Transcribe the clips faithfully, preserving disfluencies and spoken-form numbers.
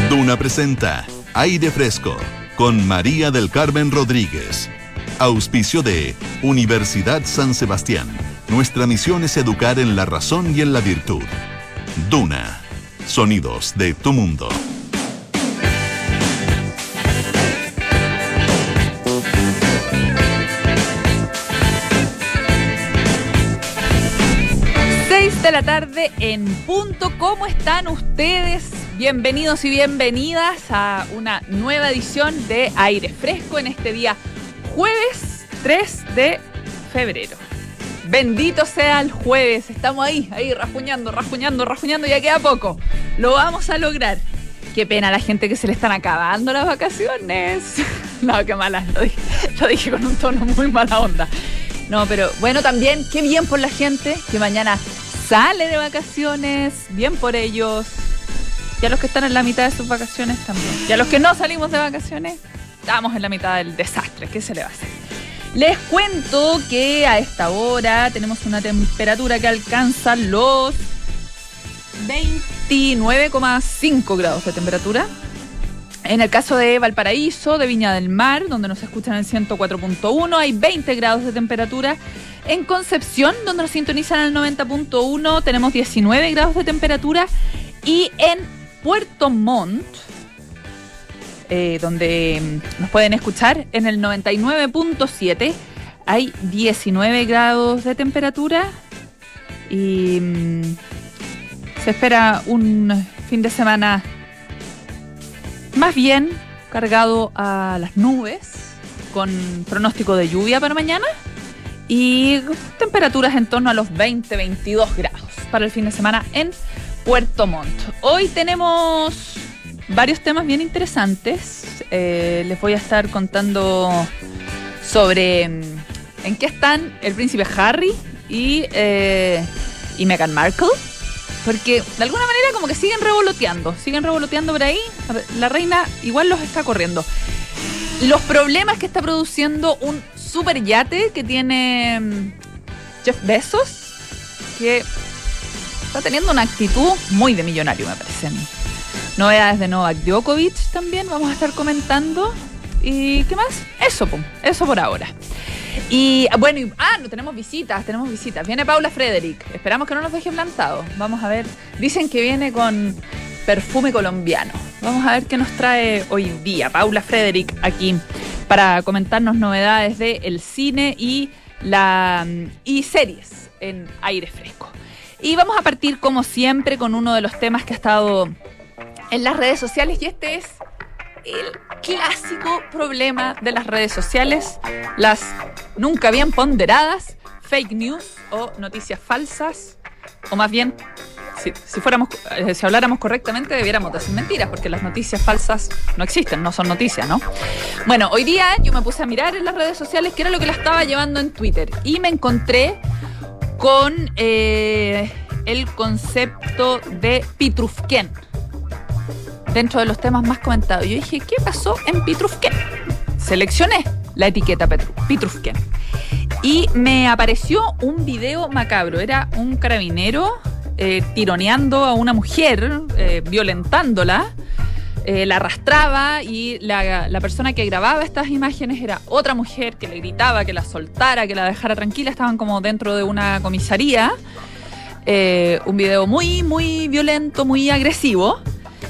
Duna presenta Aire Fresco con María del Carmen Rodríguez. Auspicio de Universidad San Sebastián. Nuestra misión es educar en la razón y en la virtud. Duna. Sonidos de tu mundo. seis de la tarde en punto. ¿Cómo están ustedes? Bienvenidos y bienvenidas a una nueva edición de Aire Fresco en este día jueves tres de febrero. Bendito sea el jueves. Estamos ahí, ahí rajuñando, rajuñando, rajuñando. Ya queda poco. Lo vamos a lograr. Qué pena la gente que se le están acabando las vacaciones. No, qué mala. Lo dije, lo dije con un tono muy mala onda. No, pero bueno, también qué bien por la gente que mañana sale de vacaciones. Bien por ellos. Y a los que están en la mitad de sus vacaciones también. Y a los que no salimos de vacaciones, estamos en la mitad del desastre. ¿Qué se le va a hacer? Les cuento que a esta hora tenemos una temperatura que alcanza los veintinueve coma cinco grados de temperatura. En el caso de Valparaíso, de Viña del Mar, donde nos escuchan en el ciento cuatro punto uno, hay veinte grados de temperatura. En Concepción, donde nos sintonizan en el noventa punto uno, tenemos diecinueve grados de temperatura. Y en Puerto Montt, eh, donde nos pueden escuchar en el noventa y nueve punto siete, hay diecinueve grados de temperatura y mmm, se espera un fin de semana más bien cargado a las nubes, con pronóstico de lluvia para mañana y temperaturas en torno a los veinte a veintidós grados para el fin de semana en Puerto Montt. Hoy tenemos varios temas bien interesantes. Eh, les voy a estar contando sobre en qué están el príncipe Harry y, eh, y Meghan Markle, porque de alguna manera como que siguen revoloteando, siguen revoloteando por ahí. La reina igual los está corriendo. Los problemas que está produciendo un super yate que tiene Jeff Bezos, que está teniendo una actitud muy de millonario, me parece a mí. Novedades de Novak Djokovic también vamos a estar comentando. ¿Y qué más? Eso, pum, eso por ahora. Y bueno, y, ah, no tenemos visitas, tenemos visitas. Viene Paula Frederick. Esperamos que no nos deje plantados. Vamos a ver. Dicen que viene con perfume colombiano. Vamos a ver qué nos trae hoy día Paula Frederick aquí para comentarnos novedades del cine y, la, y series en Aire Fresco. Y vamos a partir, como siempre, con uno de los temas que ha estado en las redes sociales, y este es el clásico problema de las redes sociales, las nunca bien ponderadas fake news o noticias falsas, o más bien, si, si fuéramos, si habláramos correctamente, debiéramos decir mentiras, porque las noticias falsas no existen, no son noticias, ¿no? Bueno, hoy día yo me puse a mirar en las redes sociales qué era lo que la estaba llevando en Twitter, y me encontré con eh, el concepto de Pitrufken dentro de los temas más comentados. Yo dije, ¿qué pasó en Pitrufken? Seleccioné la etiqueta Pitrufken y me apareció un video macabro. Era un carabinero eh, tironeando a una mujer, eh, violentándola, eh, la arrastraba, y la, la persona que grababa estas imágenes era otra mujer que le gritaba que la soltara, que la dejara tranquila. Estaban como dentro de una comisaría. Eh, un video muy, muy violento, muy agresivo,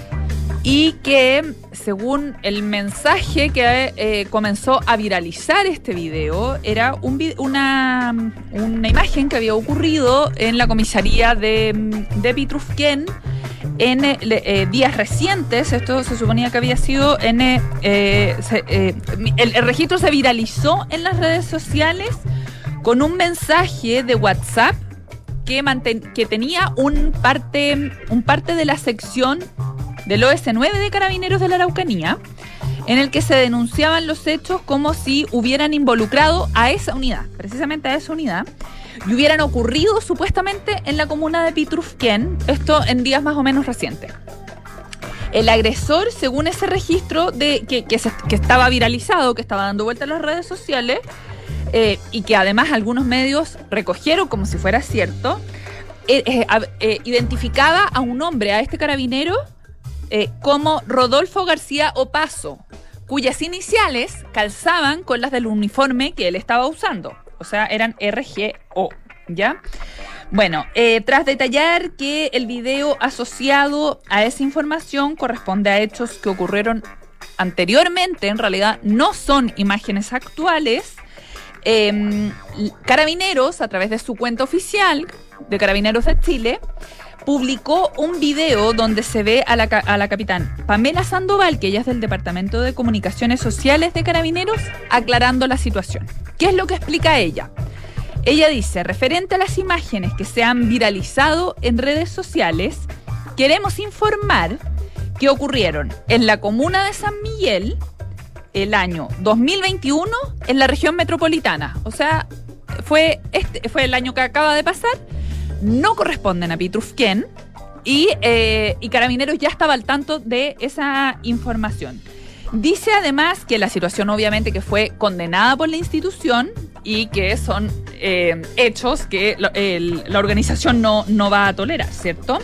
y que, según el mensaje que eh, comenzó a viralizar este video, era un, una, una imagen que había ocurrido en la comisaría de, de Pitrufken en eh, días recientes. Esto se suponía que había sido en... Eh, se, eh, el, el registro se viralizó en las redes sociales con un mensaje de WhatsApp que, manten, que tenía un parte, un parte de la sección del O S nueve de Carabineros de la Araucanía, en el que se denunciaban los hechos como si hubieran involucrado a esa unidad, precisamente a esa unidad, y hubieran ocurrido supuestamente en la comuna de Pitrufken, esto en días más o menos recientes. El agresor, según ese registro de que, que, se, que estaba viralizado, que estaba dando vuelta en las redes sociales, eh, y que además algunos medios recogieron como si fuera cierto, eh, eh, eh, identificaba a un hombre, a este carabinero, eh, como Rodolfo García Opaso, cuyas iniciales calzaban con las del uniforme que él estaba usando. O sea, eran R G O, ¿ya? Bueno, eh, tras detallar que el video asociado a esa información corresponde a hechos que ocurrieron anteriormente, en realidad no son imágenes actuales, eh, Carabineros, a través de su cuenta oficial de Carabineros de Chile, publicó un video donde se ve a la, a la capitán Pamela Sandoval, que ella es del Departamento de Comunicaciones Sociales de Carabineros, aclarando la situación. ¿Qué es lo que explica ella? Ella dice, referente a las imágenes que se han viralizado en redes sociales, queremos informar que ocurrieron en la comuna de San Miguel el año dos mil veintiuno en la región metropolitana. O sea, fue, este, fue el año que acaba de pasar, no corresponden a Pitrufquén y, eh, y Carabineros ya estaba al tanto de esa información. Dice además que la situación obviamente que fue condenada por la institución y que son eh, hechos que lo, el, la organización no, no va a tolerar, ¿cierto?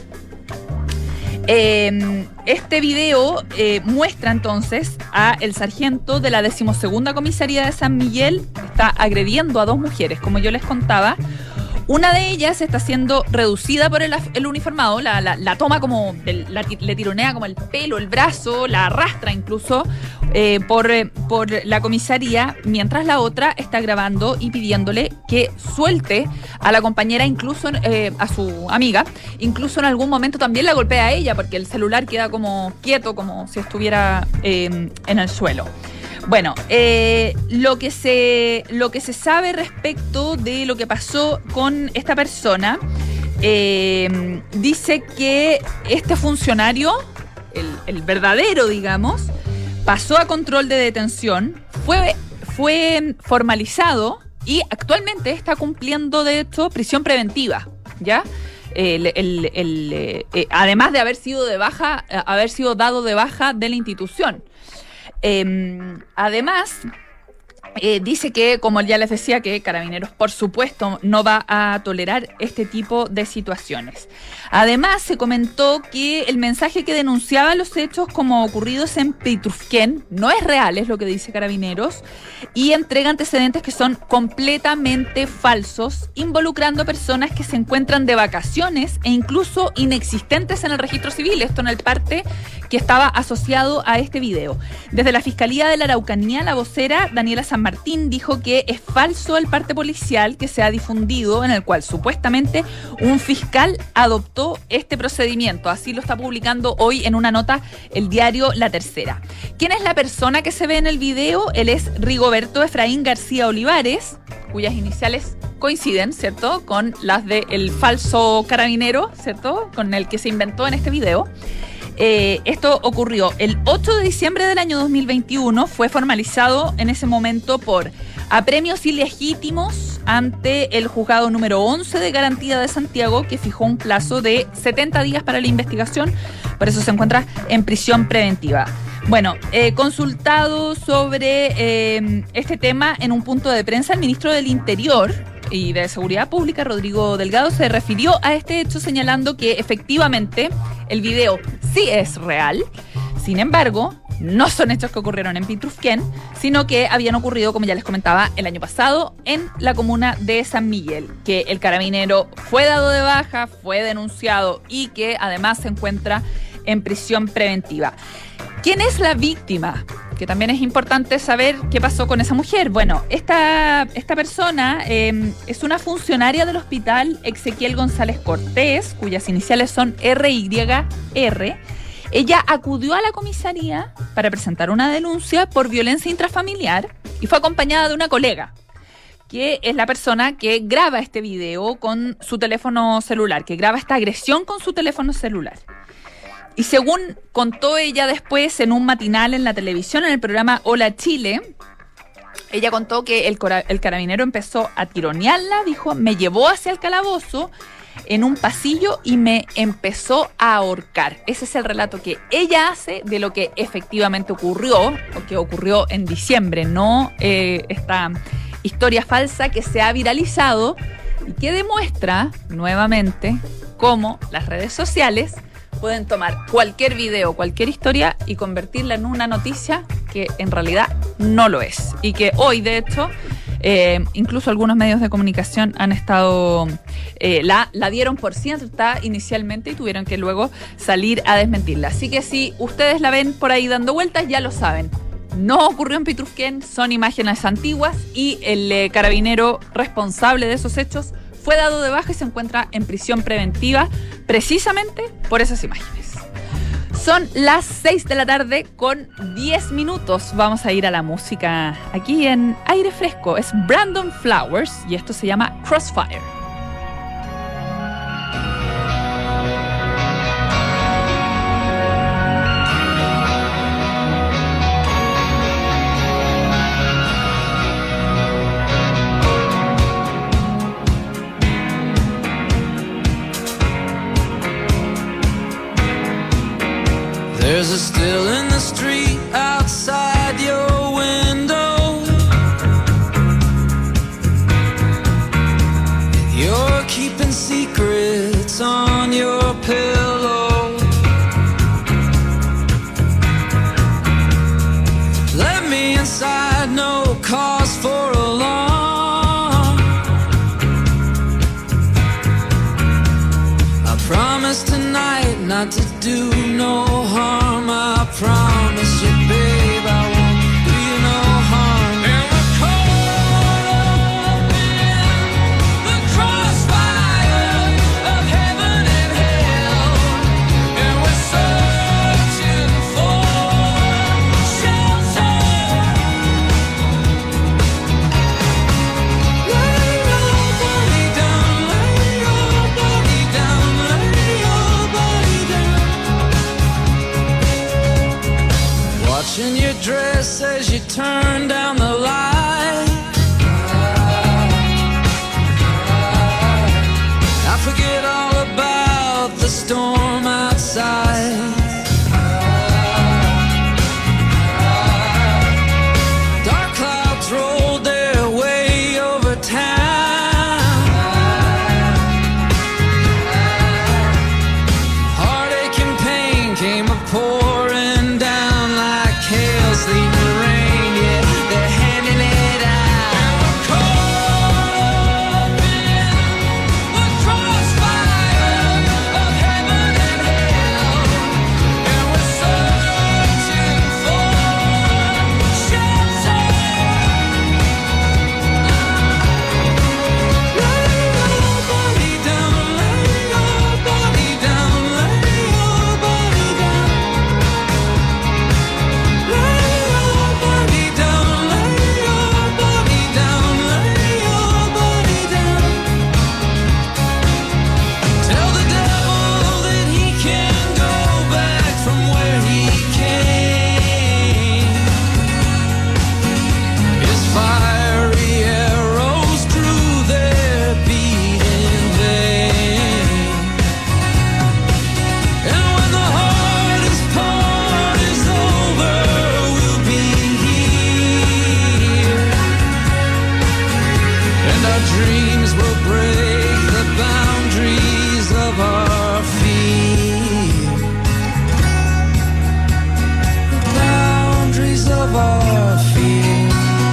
Eh, este video eh, muestra entonces a el sargento de la decimosegunda comisaría de San Miguel, que está agrediendo a dos mujeres, como yo les contaba. Una de ellas está siendo reducida por el, el uniformado, la, la, la toma como, el, la, le tironea como el pelo, el brazo, la arrastra incluso eh, por, eh, por la comisaría, mientras la otra está grabando y pidiéndole que suelte a la compañera, incluso eh, a su amiga, incluso en algún momento también la golpea a ella porque el celular queda como quieto, como si estuviera eh, en el suelo. Bueno, eh, lo que se lo que se sabe respecto de lo que pasó con esta persona, eh, dice que este funcionario, el, el verdadero, digamos, pasó a control de detención, fue, fue formalizado y actualmente está cumpliendo, de hecho, prisión preventiva, ¿ya? El, el, el, eh, además de haber sido de baja, haber sido dado de baja de la institución. Eh, además, eh, dice que, como ya les decía, que Carabineros, por supuesto, no va a tolerar este tipo de situaciones. Además, se comentó que el mensaje que denunciaba los hechos como ocurridos en Pitrufquén no es real, es lo que dice Carabineros, y entrega antecedentes que son completamente falsos, involucrando personas que se encuentran de vacaciones e incluso inexistentes en el registro civil. Esto en el parte que estaba asociado a este video. Desde la Fiscalía de la Araucanía, la vocera Daniela San Martín dijo que es falso el parte policial que se ha difundido, en el cual supuestamente un fiscal adoptó este procedimiento. Así lo está publicando hoy en una nota el diario La Tercera. ¿Quién es la persona que se ve en el video? Él es Rigoberto Efraín García Olivares, cuyas iniciales coinciden, ¿cierto?, con las del falso carabinero, ¿cierto?, con el que se inventó en este video. Eh, esto ocurrió el ocho de diciembre del año dos mil veintiuno, fue formalizado en ese momento por apremios ilegítimos ante el juzgado número once de garantía de Santiago, que fijó un plazo de setenta días para la investigación, por eso se encuentra en prisión preventiva. Bueno, eh, consultado sobre eh, este tema en un punto de prensa, el ministro del Interior y de Seguridad Pública, Rodrigo Delgado, se refirió a este hecho señalando que efectivamente el video sí es real. Sin embargo, no son hechos que ocurrieron en Pitrufquén, sino que habían ocurrido, como ya les comentaba, el año pasado en la comuna de San Miguel, que el carabinero fue dado de baja, fue denunciado y que además se encuentra en prisión preventiva. ¿Quién es la víctima? Que también es importante saber qué pasó con esa mujer. Bueno, esta, esta persona eh, es una funcionaria del hospital Ezequiel González Cortés, cuyas iniciales son R Y R. Ella acudió a la comisaría para presentar una denuncia por violencia intrafamiliar y fue acompañada de una colega, que es la persona que graba este video con su teléfono celular, que graba esta agresión con su teléfono celular. Y según contó ella después en un matinal en la televisión, en el programa Hola Chile, ella contó que el, cora- el carabinero empezó a tironearla, dijo, me llevó hacia el calabozo en un pasillo y me empezó a ahorcar. Ese es el relato que ella hace de lo que efectivamente ocurrió, o que ocurrió en diciembre, no eh, esta historia falsa que se ha viralizado y que demuestra nuevamente cómo las redes sociales pueden tomar cualquier video, cualquier historia y convertirla en una noticia que en realidad no lo es. Y que hoy, de hecho, eh, incluso algunos medios de comunicación han estado, eh, la, la dieron por cierta inicialmente y tuvieron que luego salir a desmentirla. Así que si ustedes la ven por ahí dando vueltas, ya lo saben. No ocurrió en Pitrufquén, son imágenes antiguas y el eh, carabinero responsable de esos hechos fue dado de baja y se encuentra en prisión preventiva precisamente por esas imágenes. Son las seis de la tarde con diez minutos. Vamos a ir a la música aquí en Aire Fresco. Es Brandon Flowers y esto se llama Crossfire. There's a still in the street outside your window. You're keeping secrets on your pillow. Let me inside, no cause for alarm. I promise tonight not to do no harm. I promise you, babe, I won't do you no harm. And we're caught up in the crossfire of heaven and hell, and we're searching for shelter. Lay your body down, lay your body down, lay your body down. Watching your dress as you turn down the light. I forget all about the storm outside. Dark clouds rolled their way over town. Heartache and pain came a-pouring down like hail, sleet and rain, yeah, they're handing it out. And we're caught up in the crossfire of heaven and hell, and we're searching for shelter. Lay your body down, lay your body down, lay your body down. Lay your body down, lay your body down, lay your body down. Tell the devil that he can go back from where he came. His fiery arrows drew their beating vein. And when the hardest part is over, we'll be here. And our dreams will break the boundaries of our fear. The boundaries of our fear.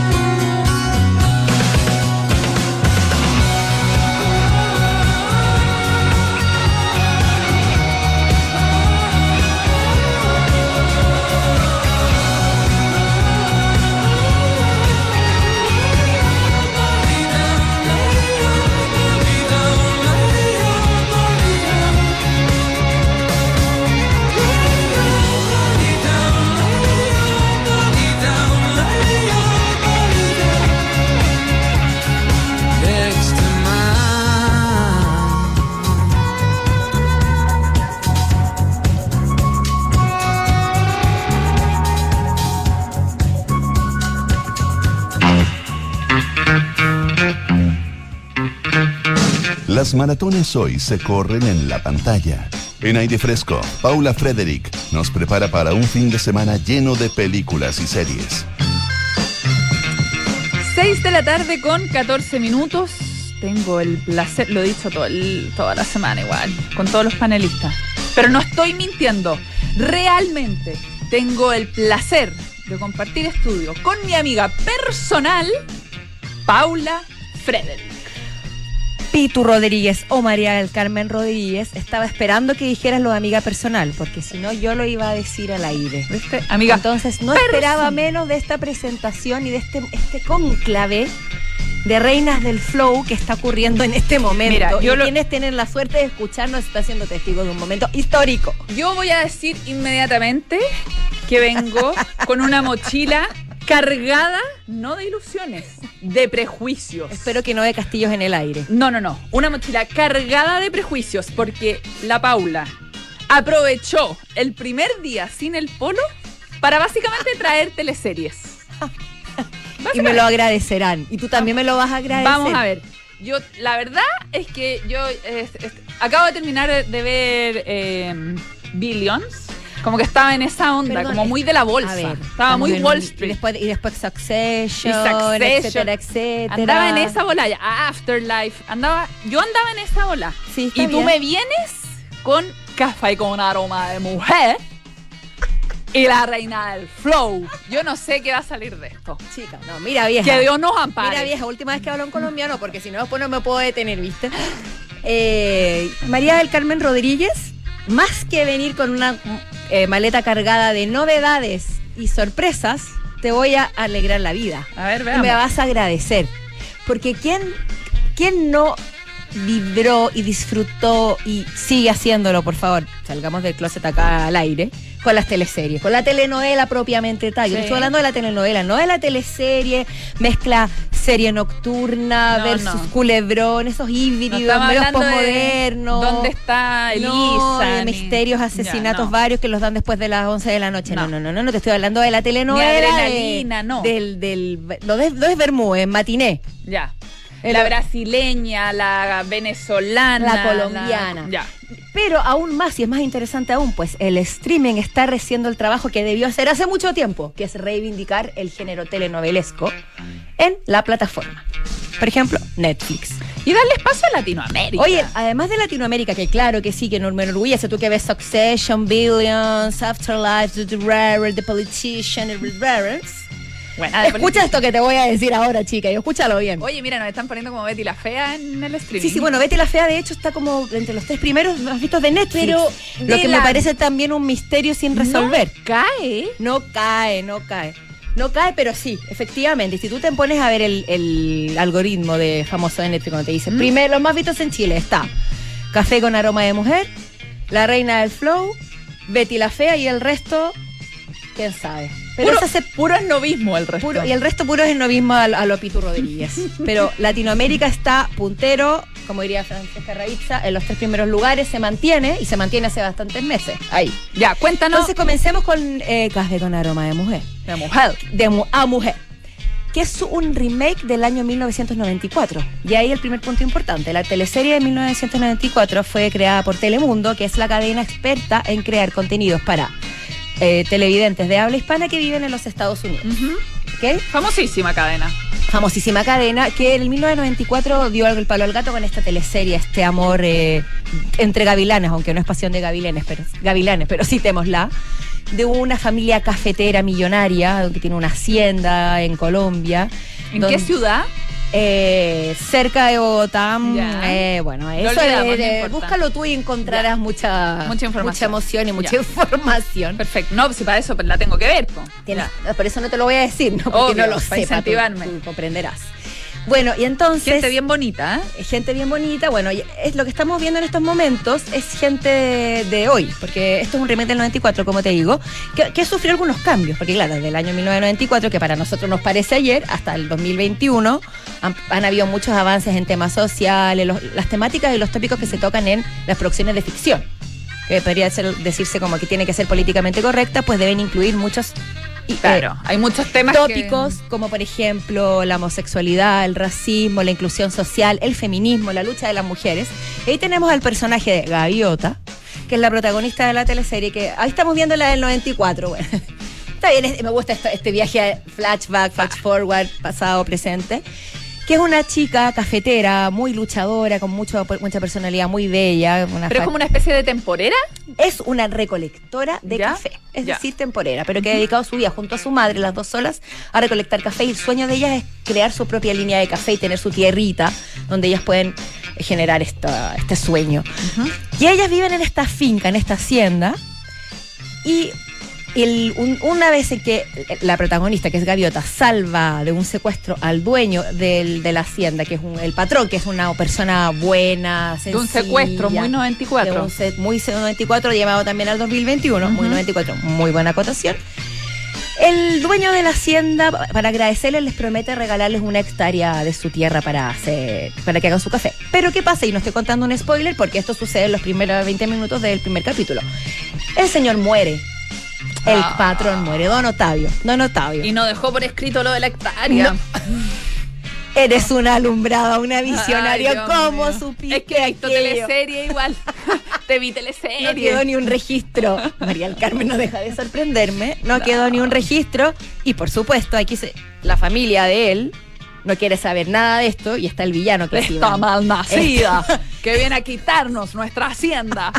Next to mine. Las maratones hoy se corren en la pantalla. En Aire Fresco, Paula Frederick nos prepara para un fin de semana lleno de películas y series. seis de la tarde con catorce minutos. Tengo el placer, lo he dicho todo el- toda la semana igual, con todos los panelistas. Pero no estoy mintiendo. Realmente tengo el placer de compartir estudio con mi amiga personal, Paula Frederick. Pitu Rodríguez o María del Carmen Rodríguez. Estaba esperando que dijeras lo de amiga personal, porque si no yo lo iba a decir al aire. ¿Viste? Amiga. Entonces no person- esperaba menos de esta presentación y de este, este cónclave de reinas del flow que está ocurriendo en este momento. Mira, yo y lo- quienes tienen la suerte de escucharnos está siendo testigo de un momento histórico. Yo voy a decir inmediatamente que vengo con una mochila cargada, no de ilusiones, de prejuicios. Espero que no de castillos en el aire. No, no, no. Una mochila cargada de prejuicios porque la Paula aprovechó el primer día sin el polo para básicamente traer teleseries. Y me lo agradecerán. Y tú también me lo vas a agradecer. Vamos a ver. Yo, la verdad es que yo eh, es- acabo de terminar de, de ver eh, Billions. Como que estaba en esa onda, Perdón, como muy de la bolsa. A ver, estaba estamos muy en Wall un- Street. Y después, y después Succession, Y Succession. etcétera, etcétera. Andaba en esa bola ya, Afterlife. Andaba, yo andaba en esa bola. Sí, está y tú bien. me vienes con café con aroma de mujer y la reina del flow. Yo no sé qué va a salir de esto. Chica, no, mira vieja. Que Dios nos ampare. Mira vieja, última vez que hablo en colombiano, porque si no después no me puedo detener, ¿viste? Eh, María del Carmen Rodríguez, más que venir con una eh, maleta cargada de novedades y sorpresas, te voy a alegrar la vida. A ver, Y veamos. me vas a agradecer. Porque ¿quién, quién no vibró y disfrutó y sigue haciéndolo, por favor? Salgamos del closet acá al aire. Con las teleseries, con la telenovela propiamente tal. Yo Sí. estoy hablando de la telenovela, no de la teleserie, mezcla serie nocturna No, versus no. culebrón, esos No híbridos, estamos medios hablando de posmodernos. ¿Dónde está Elisa? No, de ni- misterios, asesinatos Ya, no. varios que los dan después de las once de la noche. No, No. no, no, no, no, te estoy hablando de la telenovela. Ni de- adrenalina, no. Del, del, lo de, lo de Bermúdez, matiné. Ya. El- La brasileña, la venezolana. La colombiana. Ya. Pero aún más, y es más interesante aún, pues el streaming está haciendo el trabajo que debió hacer hace mucho tiempo, que es reivindicar el género telenovelesco en la plataforma. Por ejemplo, Netflix. Y darle espacio a Latinoamérica. Oye, además de Latinoamérica, que claro que sí, que no me enorgullece, tú que ves Succession, Billions, Afterlife, The Rarer, The Politician, The Rarers. Bueno, de Escucha esto que te voy a decir ahora, chica, y escúchalo bien. Oye, mira, nos están poniendo como Betty la Fea en el streaming. Sí, sí, bueno, Betty la Fea de hecho está como entre los tres primeros más vistos de Netflix. Pero lo de que la- me parece también un misterio sin resolver. No cae. No cae, no cae. No cae, pero sí, efectivamente. Si tú te pones a ver el, el algoritmo de famoso de Netflix, cuando te dice, ¿Mm? primero, los más vistos en Chile está Café con aroma de mujer, La reina del flow, Betty la Fea y el resto, quién sabe. Pero Puro, ese se puro esnovismo el resto. Puro, y el resto puro es esnovismo a, a lo Pitu Rodríguez. Pero Latinoamérica está puntero, como diría Francesca Ravizza, en los tres primeros lugares, se mantiene y se mantiene hace bastantes meses. Ahí. Ya, cuéntanos. Entonces comencemos con eh, Café con aroma de mujer. de mujer. De mu- a mujer. Que es un remake del año mil novecientos noventa y cuatro. Y ahí el primer punto importante. La teleserie de mil novecientos noventa y cuatro fue creada por Telemundo, que es la cadena experta en crear contenidos para eh, televidentes de habla hispana que viven en los Estados Unidos. Ujú. ¿Ok? Famosísima cadena. Famosísima cadena que en el mil novecientos noventa y cuatro dio el palo al gato con esta teleserie, este amor eh, entre gavilanes, aunque no es pasión de gavilanes, pero, gavilanes, pero citémosla, de una familia cafetera millonaria que tiene una hacienda en Colombia. ¿En donde- qué ciudad? Eh, cerca de Bogotá. Ya. eh, bueno, eso olvidamos, de- de- no importa. búscalo tú y encontrarás Ya. mucha, Mucha información. mucha emoción y mucha Ya. información. Perfecto. No, si para eso la tengo que ver. Po. Tienes- Ya. por eso no te lo voy a decir, ¿no? Porque Obvio, no lo para sé. tú- incentivarme. Tú comprenderás. Bueno, y entonces. Gente bien bonita, ¿eh? Gente bien bonita. Bueno, y es lo que estamos viendo en estos momentos es gente de, de hoy, porque esto es un remake del noventa y cuatro, como te digo, que, que sufrió algunos cambios, porque claro, desde el año mil novecientos noventa y cuatro, que para nosotros nos parece ayer, hasta el dos mil veintiuno, han, han habido muchos avances en temas sociales, los- las temáticas y los tópicos que se tocan en las producciones de ficción, que podría ser- decirse como que tiene que ser políticamente correcta, pues deben incluir muchos y, eh, Claro, hay muchos temas tópicos como por ejemplo la homosexualidad, el racismo, la inclusión social, el feminismo, la lucha de las mujeres. Y ahí tenemos al personaje de Gaviota, que es la protagonista de la teleserie, que ahí estamos viendo la del noventa y cuatro. Bueno, está bien, es- me gusta esto- este viaje flashback, flash forward, pasado, presente. que es una chica cafetera, muy luchadora, con mucho, mucha personalidad, muy bella. Una ¿Pero es como una especie de temporera? Es una recolectora de ¿Ya? café, es Ya. decir, temporera, pero que ha dedicado su vida junto a su madre, las dos solas, a recolectar café. Y el sueño de ellas es crear su propia línea de café y tener su tierrita donde ellas pueden generar esta, este sueño. Uh-huh. Y ellas viven en esta finca, en esta hacienda, y el, un, una vez en que la protagonista, que es Gaviota, salva de un secuestro al dueño del, de la hacienda, que es un, el patrón, que es una persona buena, De sencilla. un secuestro muy noventa y cuatro. De un se- muy noventa y cuatro, llamado también al dos mil veintiuno, muy Ujú. noventa y cuatro, muy buena acotación. El dueño de la hacienda, para agradecerles, les promete regalarles una hectárea de su tierra para hacer, para que hagan su café. Pero ¿qué pasa? Y no estoy contando un spoiler porque esto sucede en los primeros veinte minutos del primer capítulo. El señor muere. El Ah. patrón muere, don Octavio. Don Octavio. Y no dejó por escrito lo de la hectárea. No. Eres una alumbrada, una visionaria. Ay, Dios ¿Cómo mío. supiste Es que he visto aquello? teleserie igual. Te vi teleserie. No quedó ni un registro. María del Carmen no deja de sorprenderme. No quedó ni un registro. Y por supuesto, aquí se, la familia de él no quiere saber nada de esto. Y está el villano que es Esta Iván. malnacida que viene a quitarnos nuestra hacienda.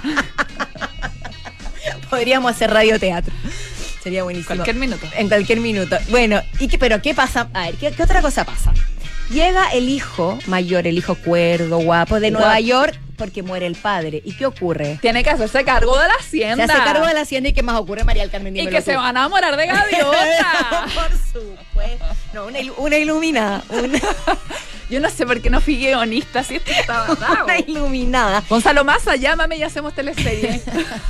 Podríamos hacer radioteatro. Sería buenísimo. Cualquier minuto. En cualquier minuto. Bueno, ¿y qué, pero qué pasa? A ver, ¿qué, qué otra cosa pasa? Llega el hijo mayor, el hijo cuerdo, guapo, de Nueva Guapo. York, porque muere el padre. ¿Y qué ocurre? Tiene que hacerse cargo de la Se hacienda. hace cargo de la hacienda y ¿qué más ocurre, María del Carmen? Y Dímelo que se tú. van a enamorar de Gaviota. Por supuesto. No, una, ilu- una iluminada. Una, Yo no sé por qué no fui guionista si esto estaba dado. una iluminada. Gonzalo Maza, llámame y hacemos teleserie.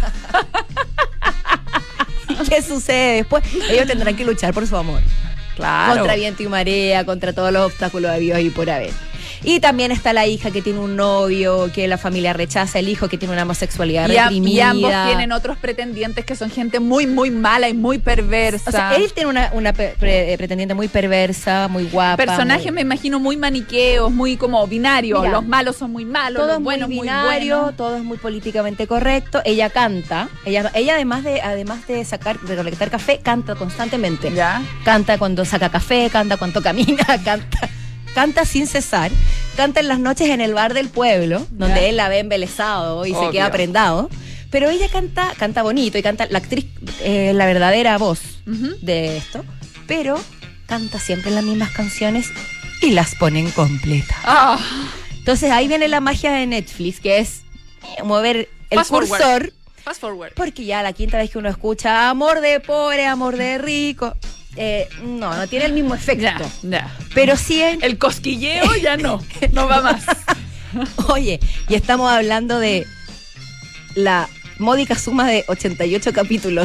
¿Y qué sucede después? Ellos tendrán que luchar por su amor. Claro. Contra viento y marea, contra todos los obstáculos habidos y por haber. Y también está la hija que tiene un novio, que la familia rechaza, el hijo que tiene una homosexualidad Y, a- reprimida. y ambos tienen otros pretendientes que son gente muy, muy mala y muy perversa. O sea, él tiene una, una pe- pre- pretendiente muy perversa, muy guapa. Personajes, muy- me imagino, muy maniqueos, muy como binarios. Mira, los malos son muy malos, todo los es muy buenos muy binario, buenos. todo es muy políticamente correcto. Ella canta, ella, ella además de además de sacar, de recolectar café, canta constantemente. ¿Ya? Canta cuando saca café, canta cuando camina, canta, canta sin cesar. Canta en las noches en el bar del pueblo, donde Ya. él la ve embelesado y se Obvio. queda prendado. Pero ella canta, canta bonito y canta la actriz, eh, la verdadera voz Ujú. de esto, pero canta siempre las mismas canciones y las ponen completas. Ah, Entonces ahí viene la magia de Netflix, que es eh, mover el Fast forward. cursor, fast forward. porque ya la quinta vez que uno escucha amor de pobre, amor de rico, eh, no, no tiene el mismo efecto. Ya, ya. Pero sí, en- El cosquilleo ya no, no va más. oye, y estamos hablando de la módica suma de ochenta y ocho capítulos.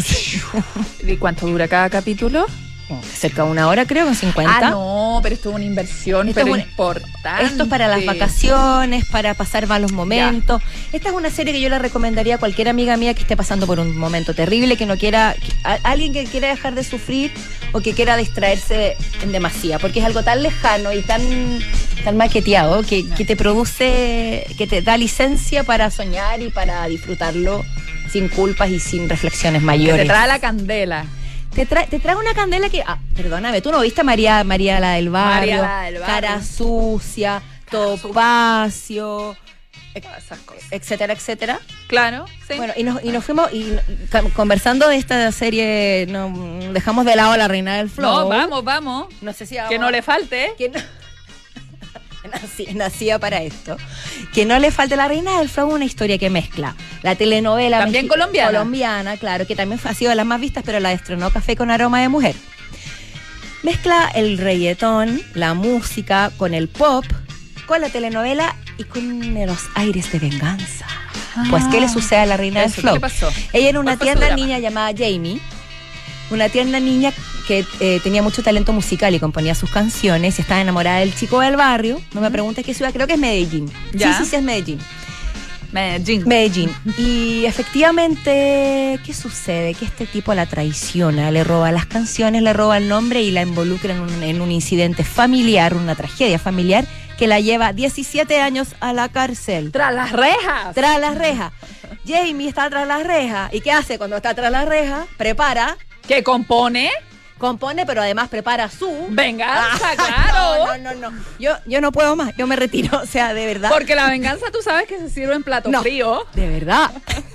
¿Y cuánto dura cada capítulo? Cerca de una hora, creo, con cincuenta. Ah, no, pero esto es una inversión, Esto pero es un- importante. Esto es para las vacaciones, para pasar malos momentos. Esta es una serie que yo le recomendaría a cualquier amiga mía que esté pasando por un momento terrible, que no quiera, que- a- alguien que quiera dejar de sufrir o que quiera distraerse en demasía, porque es algo tan lejano y tan, tan maqueteado que, que te produce, que te da licencia para soñar y para disfrutarlo sin culpas y sin reflexiones Que mayores. te trae la candela. Te trae, te trae una candela que. Ah, perdóname, tú no viste a María, María la del barrio. María la del barrio. Cara sucia, topacio, Esas cosas. etcétera, etcétera. Claro, sí. Bueno, y nos, y nos fuimos y ca- conversando de esta serie, no, dejamos de lado a la reina del flow. no, vamos, vamos. No sé si vamos Que no a- le falte. que no- Nací- nacía para esto. Que no le falte la reina del flow, una historia que mezcla la telenovela También mexi- colombiana. colombiana, claro, que también ha sido de las más vistas, pero la destronó Café con aroma de mujer. Mezcla el reggaetón, la música, con el pop, con la telenovela y con los aires de venganza. Pues, ¿qué le sucede a la reina del Eso, flow? ¿qué pasó? Ella era una ¿Cuál fue su tierna drama? niña llamada Jamie, una tierna niña que eh, tenía mucho talento musical y componía sus canciones y estaba enamorada del chico del barrio. No me preguntes qué ciudad, creo que es Medellín. ¿Ya? Sí, sí, sí, es Medellín. Medellín. Medellín. Y efectivamente, ¿qué sucede? Que este tipo la traiciona, le roba las canciones, le roba el nombre y la involucra en un, en un incidente familiar, una tragedia familiar que la lleva diecisiete años a la cárcel. Tras las rejas. Tras las rejas. Jamie está tras las rejas. ¿Y qué hace cuando está tras las rejas? Prepara ¿Qué compone? compone, pero además prepara su Venganza, Ah, claro. No, no, no, no. Yo, yo no puedo más, yo me retiro, o sea, de verdad. Porque la venganza tú sabes que se sirve en plato No. frío. De verdad.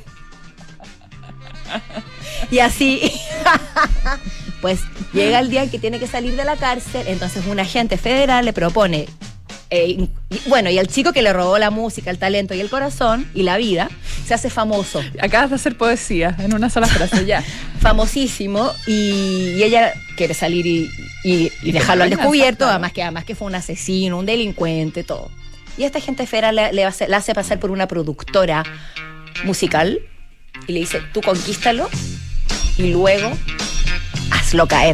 Y así, pues llega el día en que tiene que salir de la cárcel, entonces un agente federal le propone, eh, y- bueno, y al chico que le robó la música, el talento y el corazón y la vida, se hace famoso, Acabas de hacer poesía en una sola frase, ya. famosísimo, y, y ella quiere salir y, y- y Y dejarlo al venganza, descubierto, claro. además que, además que fue un asesino, un delincuente, todo. Y esta agente federal le, le hace, la hace pasar por una productora musical y le dice, tú conquístalo y luego hazlo caer.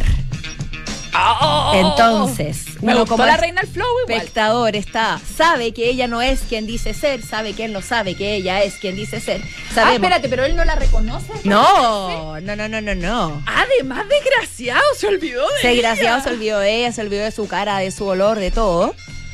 Oh, Entonces, me uno gustó como la reina del flow igual. espectador está, sabe que ella no es quien dice ser, sabe que él no sabe que ella es quien dice ser. Ah, Sabemos. espérate, pero él no la reconoce. No, no, no, no, no, no. Además, desgraciado, se olvidó de Ese desgraciado ella. se olvidó de ella, se olvidó de su cara, de su olor, de todo.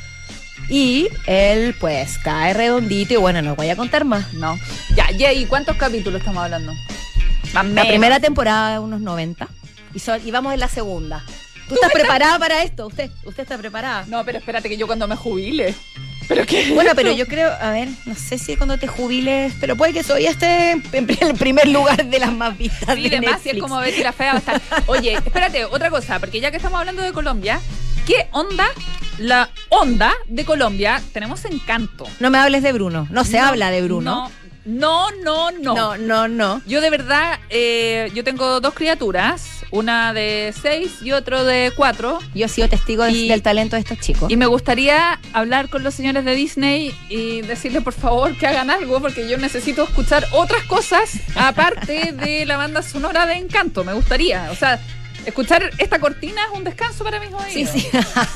Y él, pues, cae redondito y bueno, no voy a contar más. No. Ya, Jay, ¿cuántos capítulos estamos hablando? Más La menos. primera temporada, unos noventa. Y, son- y vamos en la segunda. ¿Tú estás preparada para esto? ¿Usted? ¿Usted está preparada? No, pero espérate que yo cuando me jubile. ¿Pero qué? Bueno, pero yo creo, a ver, no sé si cuando te jubiles, pero puede que todavía esté en el primer lugar de las más vistas Sí, de demás, si Netflix. es como Betty la Fea va a estar. Oye, espérate, otra cosa, porque ya que estamos hablando de Colombia, ¿qué onda? La onda de Colombia, tenemos Encanto. No me hables de Bruno, no se No, habla de Bruno. No, no, no, no. no, no. no. Yo de verdad, eh, yo tengo dos criaturas, una de seis y otro de cuatro. Yo he sido testigo de- Y- del talento de estos chicos. Y me gustaría hablar con los señores de Disney y decirles por favor que hagan algo porque yo necesito escuchar otras cosas aparte de la banda sonora de Encanto. Me gustaría, o sea, escuchar esta cortina es un descanso para mis Sí, oídos. sí.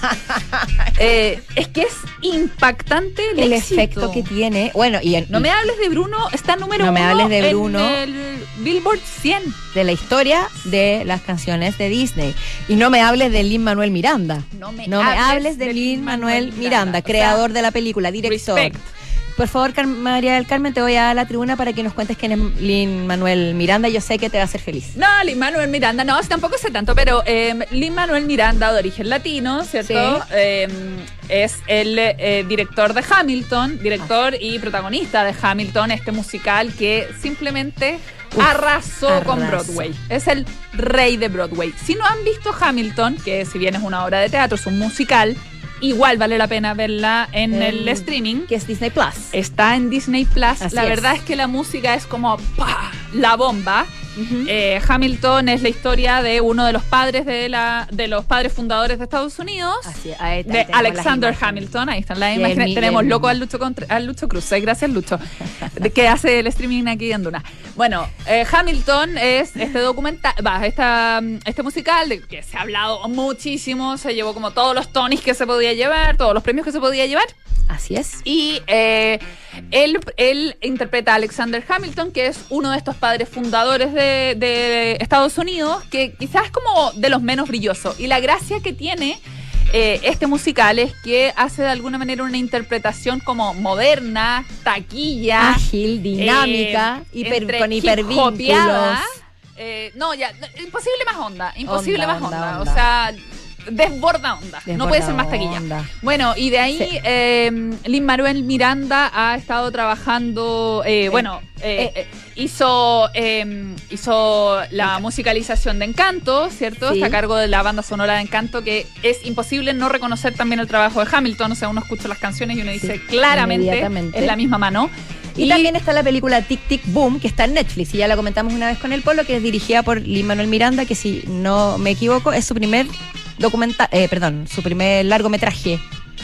Eh, es que es impactante el, El éxito. efecto que tiene. Bueno, y, en- No me hables de Bruno, está número No me uno hables de en Bruno. el Billboard cien. de la historia de las canciones de Disney. Y no me hables de Lin-Manuel Miranda. No me No me hables hables de de Lin-Manuel Lin-Manuel Miranda, Miranda. O creador sea, de la película, director. Respect. Por favor, Car- María del Carmen, te voy a dar la tribuna para que nos cuentes quién es Lin-Manuel Miranda. Yo sé que te va a hacer feliz. No, Lin-Manuel Miranda, no, tampoco sé tanto, pero eh, Lin-Manuel Miranda, de origen latino, ¿cierto? Sí. Eh, es el eh, director de Hamilton, director y protagonista de Hamilton, este musical que simplemente Uf, arrasó, arrasó. con Broadway. Es el rey de Broadway. Si no han visto Hamilton, que si bien es una obra de teatro, es un musical, igual vale la pena verla en En- el streaming. Que es Disney Plus. Está en Disney Plus. Así la es. verdad es que la música es como ¡pah! La bomba. Ujú. Eh, Hamilton es la historia de uno de los padres de la de los padres fundadores de Estados Unidos, Así, ahí está, de tenemos Alexander las imágenes. Hamilton. Ahí están las Y el imágenes. mi- Tenemos el- loco al Lucho, contra- al Lucho Cruz. Eh, Gracias, Lucho, de que hace el streaming aquí en Duna. Bueno, eh, Hamilton es este documental, va, esta, este musical de que se ha hablado muchísimo. Se llevó como todos los Tonys que se podía llevar, todos los premios que se podía llevar. Así es. Y eh, él, él interpreta a Alexander Hamilton, que es uno de estos padres fundadores de, de Estados Unidos, que quizás es como de los menos brillosos. Y la gracia que tiene eh, este musical es que hace de alguna manera una interpretación como moderna, taquilla, Ágil, dinámica, eh, hiper- entre con hip-hopeada. hipervínculos. Eh, no, ya, imposible más onda, imposible Onda, más onda. onda, O onda. sea, desborda onda. no Desborda puede ser más taquilla. onda. Bueno, y de ahí Sí. eh, Lin-Manuel Miranda ha estado trabajando, eh, bueno, eh, Eh. eh, hizo, eh, hizo la musicalización de Encanto, ¿cierto? Sí. Está a cargo de la banda sonora de Encanto, que es imposible no reconocer también el trabajo de Hamilton. O sea, uno escucha las canciones y uno dice Sí, claramente inmediatamente. es la misma mano. Y, también está la película Tic Tic Boom, que está en Netflix, y ya la comentamos una vez con el Polo, que es dirigida por Lin-Manuel Miranda, que si no me equivoco, es su primer documental, eh, perdón, su primer largometraje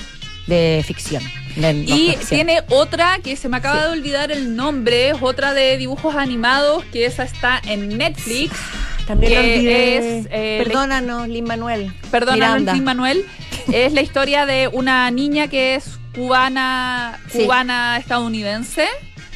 de ficción. de no Y ficción. tiene otra que se me acaba Sí. de olvidar el nombre, es otra de dibujos animados, que esa está en Netflix. También lo que olvidé. es, eh, Perdónanos, Lin-Manuel. Perdónanos, Miranda. Lin Manuel. Es la historia de una niña que es cubana, Sí. cubana estadounidense.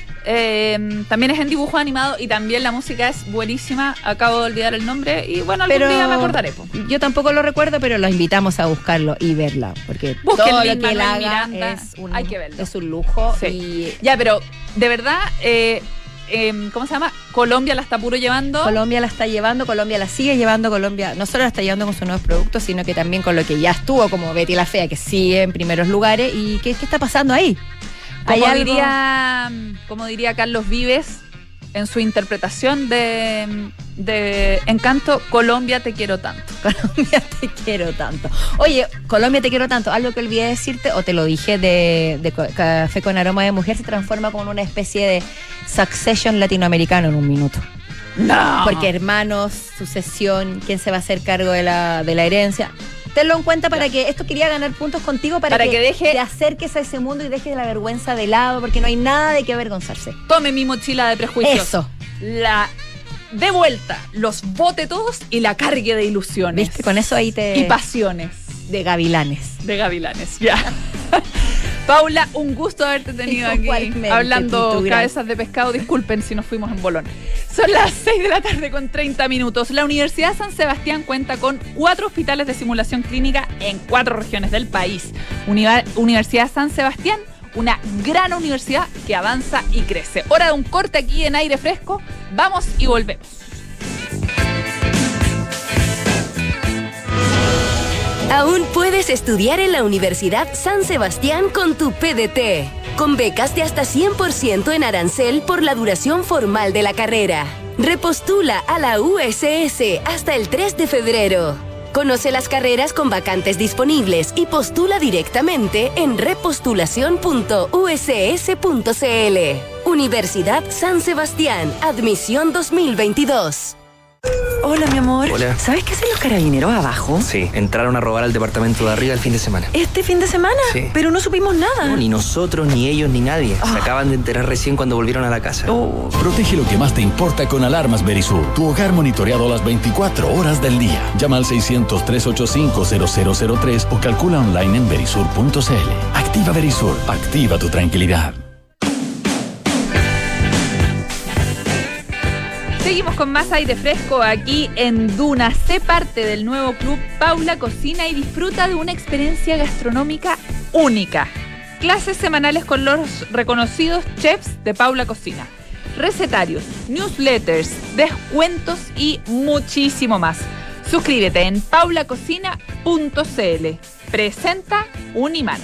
Eh, también es en dibujo animado y también la música es buenísima. Acabo de olvidar el nombre y bueno, algún Pero día me acordaré. po. yo tampoco lo recuerdo, pero los invitamos a buscarlo y verla, porque Busquen todo lo que Lin-Manuel él haga Miranda, es un, hay que verlo. es un lujo. Sí. Y Ya, pero de verdad, eh, eh, ¿cómo se llama? Colombia la está puro llevando. Colombia la está llevando, Colombia la sigue llevando, Colombia no solo la está llevando con sus nuevos productos, sino que también con lo que ya estuvo, como Betty la Fea, que sigue en primeros lugares. ¿Y qué, qué está pasando ahí? Como ¿Hay diría, algo? como diría Carlos Vives en su interpretación de, de Encanto, Colombia te quiero tanto. Colombia te quiero tanto. Oye, Colombia te quiero tanto. Algo que olvidé decirte, o te lo dije, de, de co- Café con Aroma de Mujer se transforma como en una especie de Succession latinoamericano en un minuto. No. Porque hermanos, sucesión, quién se va a hacer cargo de la, de la herencia. Tenlo en cuenta para que esto quería ganar puntos contigo para, Para que, que deje- te acerques a ese mundo y dejes la vergüenza de lado, porque no hay nada de qué avergonzarse. Tome mi mochila de prejuicios. Eso. La de vuelta, los bote todos y la cargue de ilusiones. ¿Viste? Con eso ahí te... Y pasiones. de gavilanes. De gavilanes, ya. Paula, un gusto haberte tenido aquí Igualmente, hablando Pitu, gracias. cabezas de pescado. Disculpen si nos fuimos en bolón. Son las seis de la tarde con treinta minutos. La Universidad San Sebastián cuenta con cuatro hospitales de simulación clínica en cuatro regiones del país. Univa- Universidad San Sebastián, una gran universidad que avanza y crece. Hora de un corte aquí en Aire Fresco. Vamos y volvemos. Aún puedes estudiar en la Universidad San Sebastián con tu P D T, con becas de hasta cien por ciento en arancel por la duración formal de la carrera. Repostula a la U S S hasta el tres de febrero. Conoce las carreras con vacantes disponibles y postula directamente en repostulación punto u s s punto c l. Universidad San Sebastián, admisión dos mil veintidós. Hola, mi amor. Hola. ¿Sabes qué hacen los carabineros abajo? Sí, entraron a robar al departamento de arriba el fin de semana. ¿Este fin de semana? Sí. Pero no supimos nada. No, ni nosotros, ni ellos, ni nadie. Se Ah. acaban de enterar recién cuando volvieron a la casa. Oh. Protege lo que más te importa con alarmas Verisur. Tu hogar monitoreado las veinticuatro horas del día. Llama al seiscientos, trescientos ochenta y cinco, cero cero cero tres o calcula online en verisur punto c l. Activa Verisur. Activa tu tranquilidad. Seguimos con más Aire Fresco aquí en Duna. Sé parte del nuevo club Paula Cocina y disfruta de una experiencia gastronómica única. Clases semanales con los reconocidos chefs de Paula Cocina. Recetarios, newsletters, descuentos y muchísimo más. Suscríbete en paula cocina punto c l. Presenta Unimark.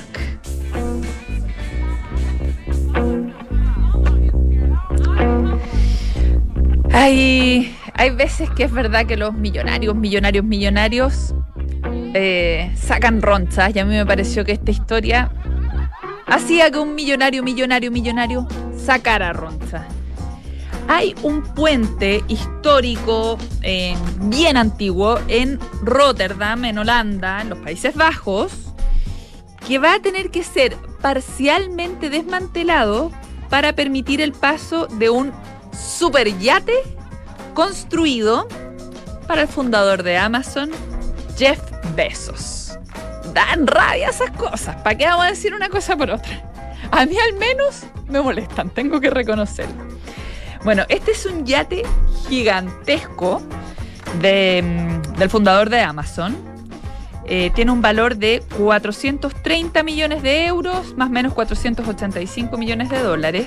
Hay, hay veces que es verdad que los millonarios, millonarios, millonarios eh, sacan ronchas, y a mí me pareció que esta historia hacía que un millonario, millonario, millonario sacara ronchas. Hay un puente histórico eh, bien antiguo en Rotterdam, en Holanda, en los Países Bajos, que va a tener que ser parcialmente desmantelado para permitir el paso de un superyate construido para el fundador de Amazon, Jeff Bezos. Dan rabia esas cosas. ¿Para qué vamos a decir una cosa por otra? A mí al menos me molestan, tengo que reconocerlo. Bueno, este es un yate gigantesco de, del fundador de Amazon. Eh, tiene un valor de cuatrocientos treinta millones de euros, más o menos cuatrocientos ochenta y cinco millones de dólares.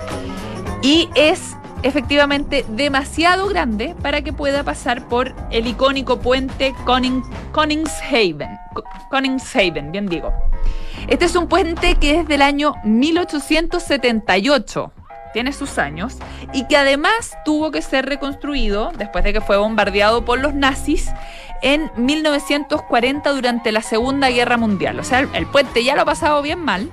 Y es efectivamente demasiado grande para que pueda pasar por el icónico puente Coning, Koningshaven. Koningshaven, bien digo. Este es un puente que es del año mil ochocientos setenta y ocho. Tiene sus años, y que además tuvo que ser reconstruido después de que fue bombardeado por los nazis en mil novecientos cuarenta durante la Segunda Guerra Mundial. O sea, el, el puente ya lo ha pasado bien mal,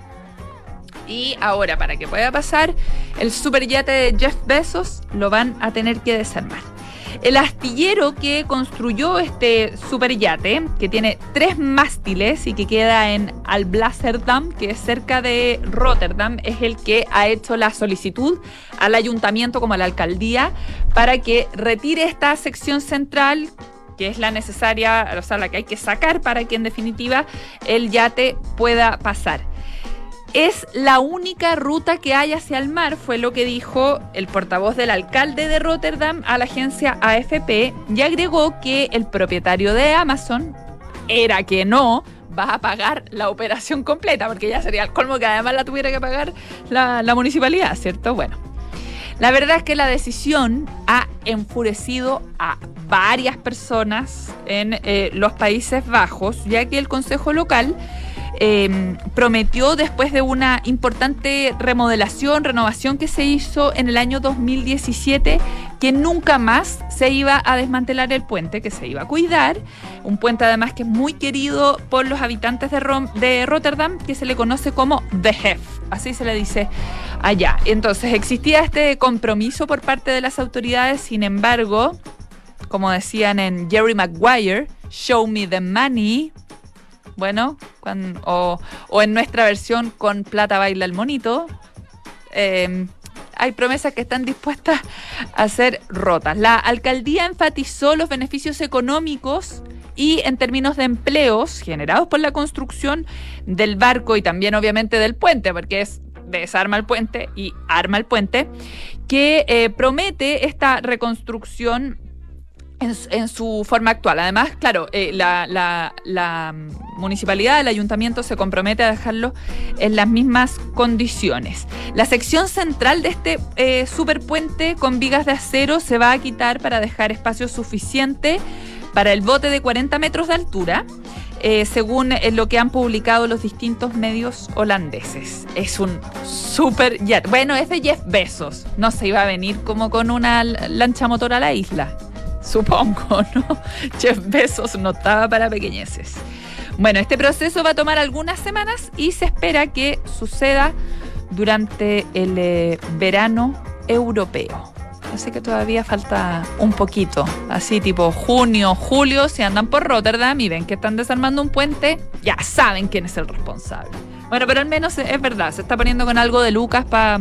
y ahora para que pueda pasar el superyate de Jeff Bezos lo van a tener que desarmar. El astillero que construyó este superyate, que tiene tres mástiles y que queda en Alblasserdam, que es cerca de Rotterdam, es el que ha hecho la solicitud al ayuntamiento como a la alcaldía para que retire esta sección central, que es la necesaria, o sea, la que hay que sacar para que en definitiva el yate pueda pasar. Es la única ruta que hay hacia el mar, fue lo que dijo el portavoz del alcalde de Rotterdam a la agencia A F P, y agregó que el propietario de Amazon, era que no, va a pagar la operación completa, porque ya sería el colmo que además la tuviera que pagar la, la municipalidad, ¿cierto? Bueno, La verdad es que la decisión ha enfurecido a varias personas en eh, los Países Bajos, ya que el Consejo Local eh, prometió, después de una importante remodelación, renovación que se hizo en el año dos mil diecisiete, que nunca más se iba a desmantelar el puente, que se iba a cuidar. Un puente además que es muy querido por los habitantes de, Rom- de Rotterdam, que se le conoce como The Hef, así se le dice allá. Entonces existía este compromiso por parte de las autoridades, sin embargo, como decían en Jerry Maguire, show me the money. Bueno, cuando, o, o en nuestra versión, con plata baila el monito. Eh, hay promesas que están dispuestas a ser rotas. La alcaldía enfatizó los beneficios económicos y en términos de empleos generados por la construcción del barco y también obviamente del puente, porque es desarma el puente y arma el puente, que eh, promete esta reconstrucción En, en su forma actual. Además, claro, eh, la, la, la municipalidad, el ayuntamiento se compromete a dejarlo en las mismas condiciones. La sección central de este eh, superpuente con vigas de acero se va a quitar para dejar espacio suficiente para el bote de cuarenta metros de altura, eh, según eh, lo que han publicado los distintos medios holandeses. Es un super jet. Bueno, es de Jeff Bezos. No se iba a venir como con una lancha motor a la isla. Supongo, ¿no? Jeff Bezos no estaba para pequeñeces. Bueno, este proceso va a tomar algunas semanas y se espera que suceda durante el eh, verano europeo. Así que todavía falta un poquito. Así tipo junio, julio, si andan por Rotterdam y ven que están desarmando un puente, ya saben quién es el responsable. Bueno, pero al menos es verdad, se está poniendo con algo de lucas pa,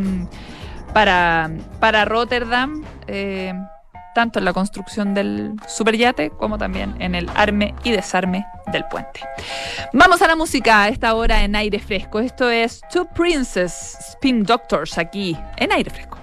para, para Rotterdam, eh, tanto en la construcción del superyate como también en el arme y desarme del puente. Vamos a la música a esta hora en Aire Fresco. Esto es Two Princess Spin Doctors aquí en Aire Fresco.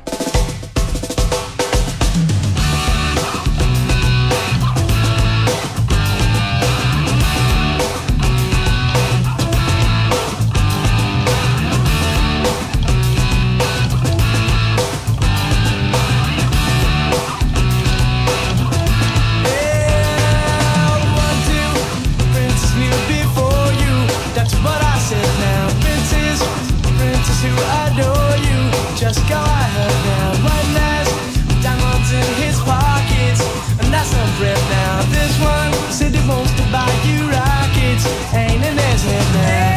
Just go ahead now, one last diamonds in his pockets, and that's some breath now. This one said he wants to buy you rockets, ain't in his head now.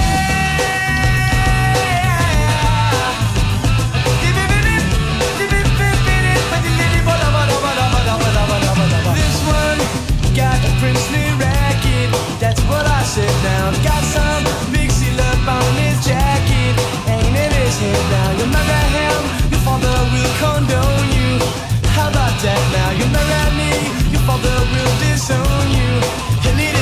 This one got a princely racket, that's what I said now. Got some big seal up on his jacket, ain't in his head now. You marry him, your father will condone you. How about that now? You marry me, your father will disown you. And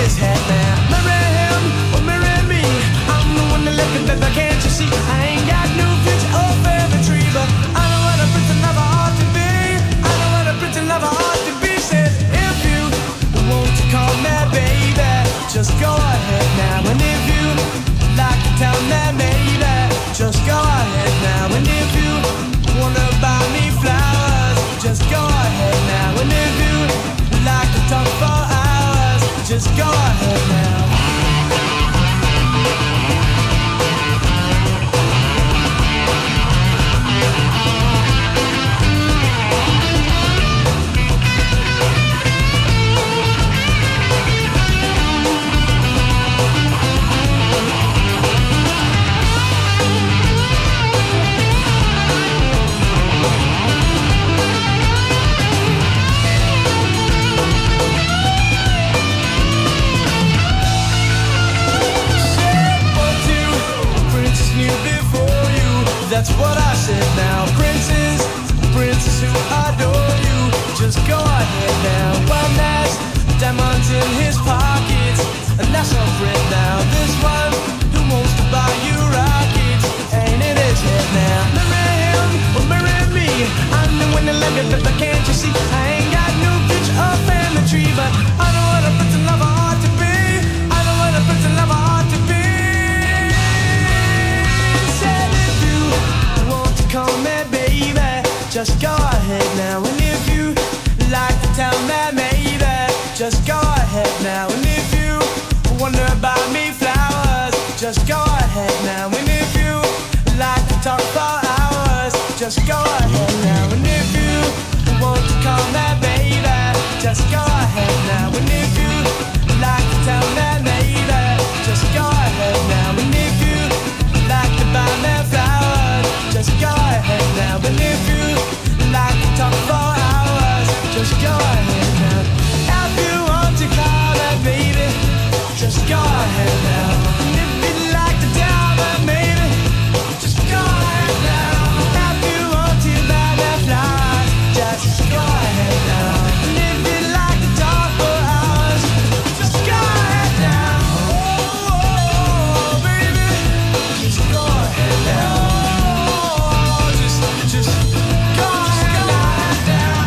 ahead now. And if you wonder about me flowers, just go ahead now. And if you like to talk for hours, just go ahead now. And if you want to call me baby, just go ahead now. And if you like to tell me maybe, just go ahead now. And if you like to buy me flowers, just go ahead now. And if you like to talk for hours, just go ahead now. If you want to call me baby, just go ahead now. And if you like to tell me maybe, just go ahead now. If you want to buy me flowers, just go ahead now. And if you like to talk for hours, just go ahead now. Oh, oh, baby, just go ahead now. Oh, just, just go ahead now.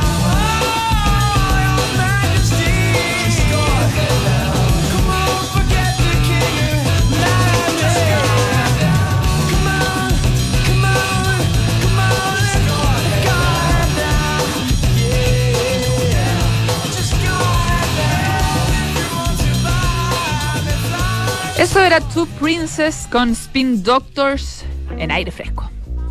Oh, your Majesty, just go ahead now. Come on, forget the king and let me go ahead now. Come on, come on, come on, let's go ahead now. Yeah, just go ahead now. If you want to buy me flowers. Eso era Two Princes con Spin Doctors en aire fresco.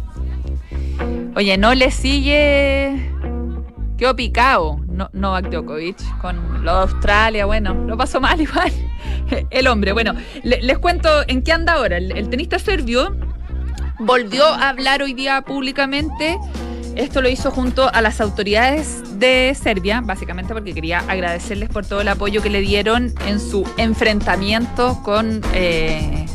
Oye, no le sigue. Quedó picado no, Novak Djokovic con lo de Australia. Bueno, lo pasó mal igual. El hombre. Bueno, le, les cuento en qué anda ahora. El, el tenista serbio volvió a hablar hoy día públicamente. Esto lo hizo junto a las autoridades de Serbia, básicamente porque quería agradecerles por todo el apoyo que le dieron en su enfrentamiento con eh,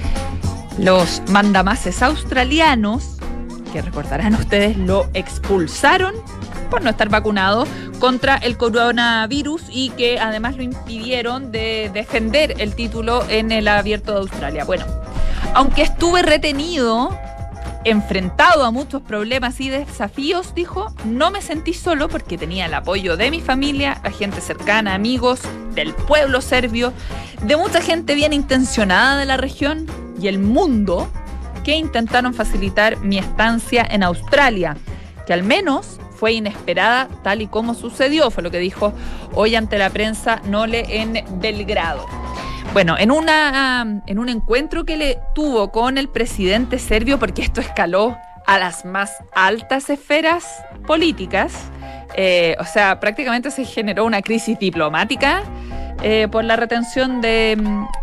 los mandamases australianos, que recordarán ustedes lo expulsaron por no estar vacunado contra el coronavirus y que además lo impidieron de defender el título en el Abierto de Australia. Bueno, aunque estuve retenido, enfrentado a muchos problemas y desafíos, dijo, no me sentí solo porque tenía el apoyo de mi familia, la gente cercana, amigos, del pueblo serbio, de mucha gente bien intencionada de la región y el mundo que intentaron facilitar mi estancia en Australia, que al menos fue inesperada tal y como sucedió, fue lo que dijo hoy ante la prensa Nole en Belgrado. Bueno, en, una, en un encuentro que le tuvo con el presidente serbio, porque esto escaló a las más altas esferas políticas, eh, o sea, prácticamente se generó una crisis diplomática eh, por la retención de,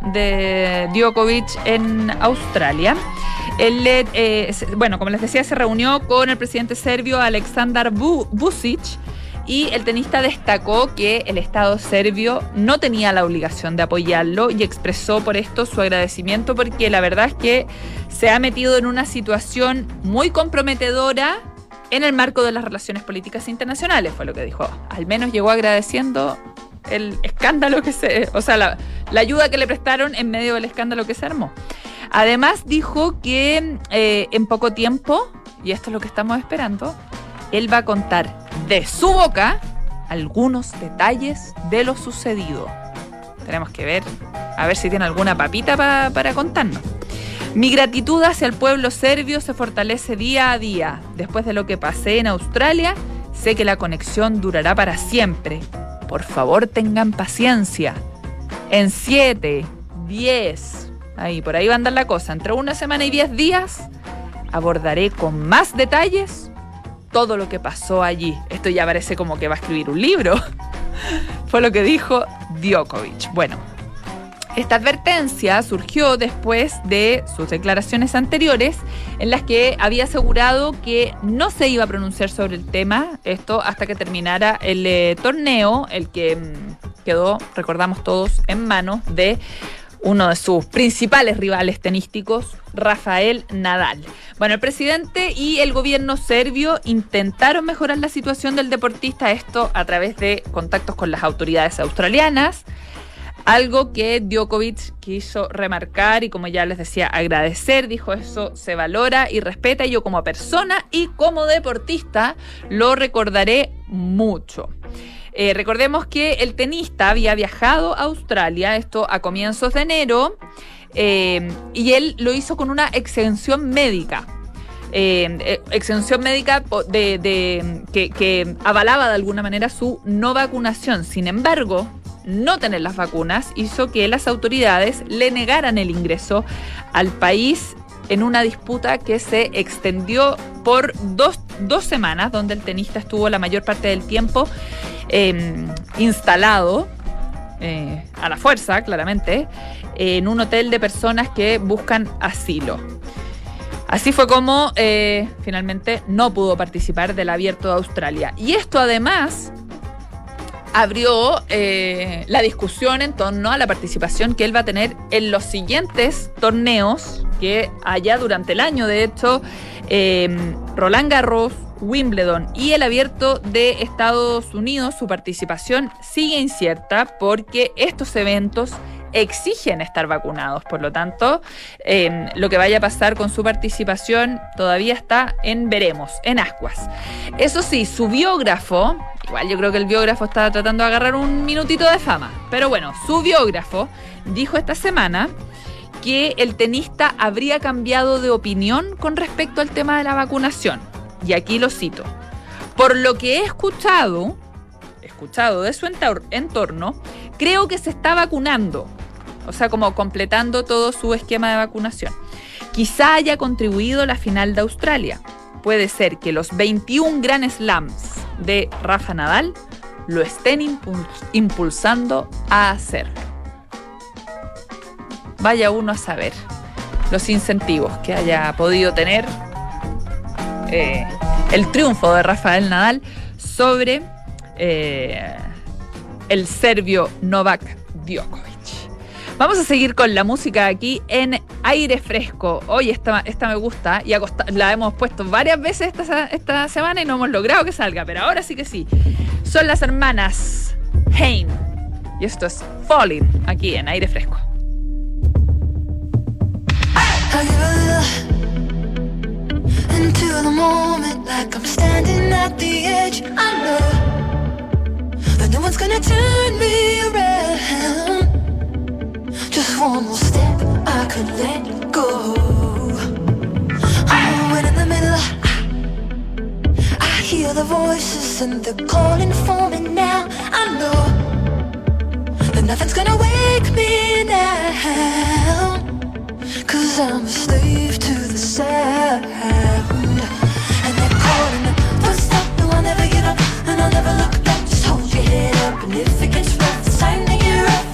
de Djokovic en Australia. Él, eh, bueno, como les decía, se reunió con el presidente serbio Aleksandar Vučić, y el tenista destacó que el Estado serbio no tenía la obligación de apoyarlo y expresó por esto su agradecimiento, porque la verdad es que se ha metido en una situación muy comprometedora en el marco de las relaciones políticas internacionales, fue lo que dijo. Al menos llegó agradeciendo el escándalo que se... O sea, la, la ayuda que le prestaron en medio del escándalo que se armó. Además dijo que eh, en poco tiempo, y esto es lo que estamos esperando, él va a contar de su boca algunos detalles de lo sucedido. Tenemos que ver, a ver si tiene alguna papita pa, para contarnos. Mi gratitud hacia el pueblo serbio se fortalece día a día. Después de lo que pasé en Australia, sé que la conexión durará para siempre. Por favor, tengan paciencia. En siete, diez, ahí por ahí va a andar la cosa. Entre una semana y diez días, abordaré con más detalles todo lo que pasó allí. Esto ya parece como que va a escribir un libro. Fue lo que dijo Djokovic. Bueno, esta advertencia surgió después de sus declaraciones anteriores, en las que había asegurado que no se iba a pronunciar sobre el tema, esto hasta que terminara el eh, torneo, el que mmm, quedó, recordamos todos, en manos de uno de sus principales rivales tenísticos, Rafael Nadal. Bueno, el presidente y el gobierno serbio intentaron mejorar la situación del deportista, esto a través de contactos con las autoridades australianas, algo que Djokovic quiso remarcar y, como ya les decía, agradecer. Dijo, eso se valora y respeta, y yo como persona y como deportista lo recordaré mucho. Eh, recordemos que el tenista había viajado a Australia, esto a comienzos de enero, eh, y él lo hizo con una exención médica. Eh, eh, exención médica de, de, que, que avalaba de alguna manera su no vacunación. Sin embargo, no tener las vacunas hizo que las autoridades le negaran el ingreso al país en una disputa que se extendió por dos, dos semanas, donde el tenista estuvo la mayor parte del tiempo eh, instalado, eh, a la fuerza, claramente, en un hotel de personas que buscan asilo. Así fue como eh, finalmente no pudo participar del Abierto de Australia. Y esto además abrió eh, la discusión en torno a la participación que él va a tener en los siguientes torneos que haya durante el año. De hecho, eh, Roland Garros, Wimbledon y el Abierto de Estados Unidos, su participación sigue incierta porque estos eventos exigen estar vacunados. Por lo tanto, eh, lo que vaya a pasar con su participación todavía está en veremos, en ascuas. Eso sí, su biógrafo, igual yo creo que el biógrafo estaba tratando de agarrar un minutito de fama, pero bueno, su biógrafo dijo esta semana que el tenista habría cambiado de opinión con respecto al tema de la vacunación. Y aquí lo cito: por lo que he escuchado, escuchado de su entor- entorno, creo que se está vacunando. O sea, como completando todo su esquema de vacunación. Quizá haya contribuido la final de Australia. Puede ser que los veintiún Grand Slams de Rafa Nadal lo estén impuls- impulsando a hacerlo. Vaya uno a saber los incentivos que haya podido tener eh, el triunfo de Rafael Nadal sobre eh, el serbio Novak Djokovic. Vamos a seguir con la música aquí en Aire Fresco. Hoy esta, esta me gusta y acosta, la hemos puesto varias veces esta, esta semana y no hemos logrado que salga, pero ahora sí que sí. Son las hermanas Haim y esto es Falling aquí en Aire Fresco. Into the moment like I'm standing at the edge. I know that no one's gonna turn me around. Just one more step, I could let go. Oh, and in the middle, I, I hear the voices and they're calling for me now. I know that nothing's gonna wake me now, 'cause I'm a slave to the sound. And they're calling, don't stop, no, I'll never get up, and I'll never look back. Just hold your head up, and if it gets rough, it's time to get rough.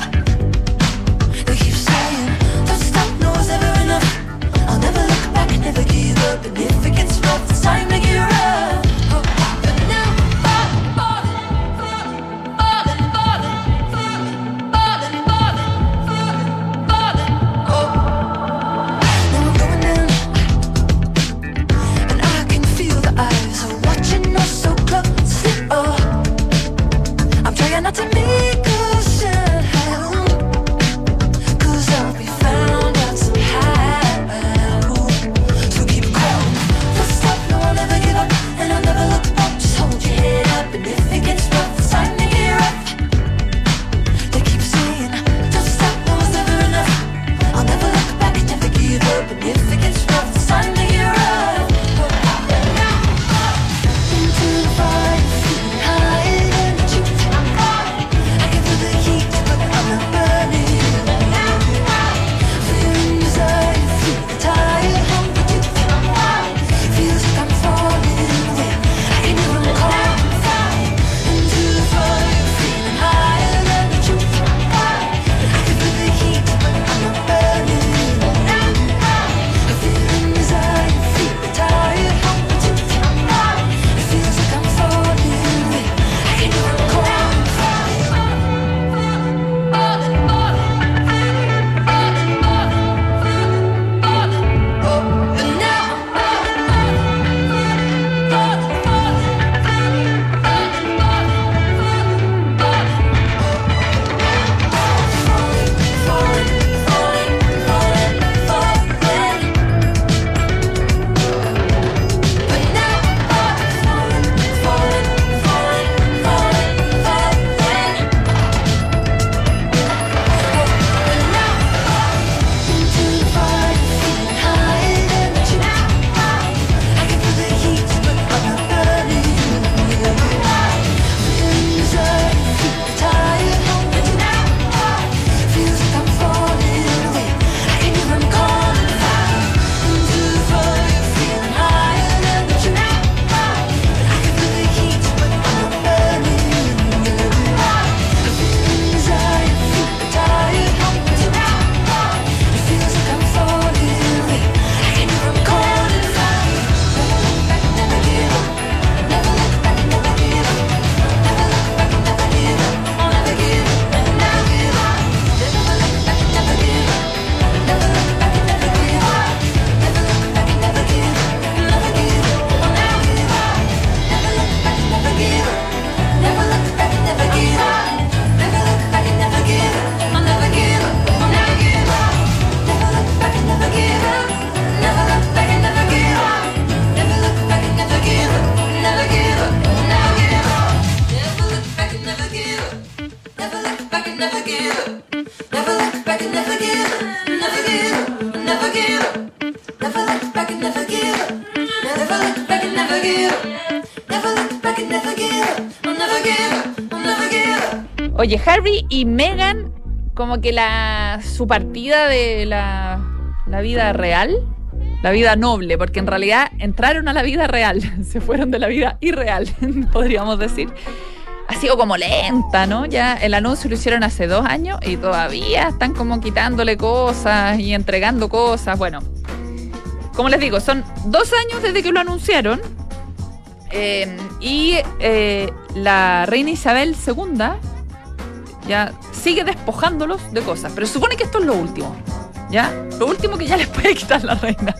Never give up, and if it gets rough, it's time to get rough. But now, falling, falling, falling, falling, falling, falling, falling, oh. Now I'm going down, Never look back and never give up. Never give up. Never give up. Never look back and never give up. Never look back and never give up. Never look back and never give up. I'll never give up. I'll never give up. Oye, Harry y Meghan, como que la su partida de la, la vida real, la vida noble, porque en realidad entraron a la vida real, se fueron de la vida irreal, podríamos decir. Ha sido como lenta, ¿no? Ya el anuncio lo hicieron hace dos años y todavía están como quitándole cosas y entregando cosas. Bueno, como les digo, son dos años desde que lo anunciaron eh, y eh, la reina Isabel segunda ya sigue despojándolos de cosas, pero se supone que esto es lo último, ¿ya? Lo último que ya les puede quitar la reina.